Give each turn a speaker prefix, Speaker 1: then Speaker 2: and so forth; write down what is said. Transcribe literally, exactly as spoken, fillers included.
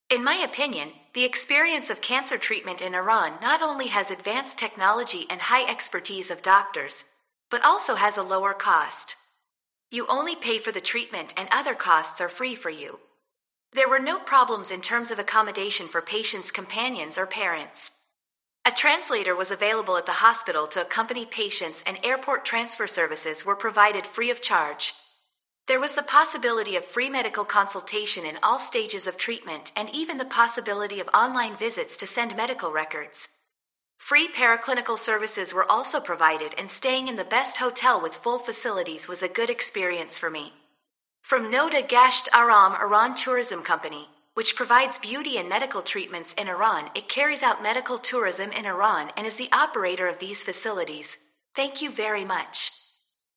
Speaker 1: In my opinion, the experience of cancer treatment in Iran not only has advanced technology and high expertise of doctors, but also has a lower cost. You only pay for the treatment and other costs are free for you. There were no problems in terms of accommodation for patients' companions or parents. A translator was available at the hospital to accompany patients, and airport transfer services were provided free of charge. There was the possibility of free medical consultation in all stages of treatment and even the possibility of online visits to send medical records. Free paraclinical services were also provided, and staying in the best hotel with full facilities was a good experience for me. From Noda Gasht Aram Iran Tourism Company, which provides beauty and medical treatments in Iran, it carries out medical tourism in Iran and is the operator of these facilities. Thank you very much.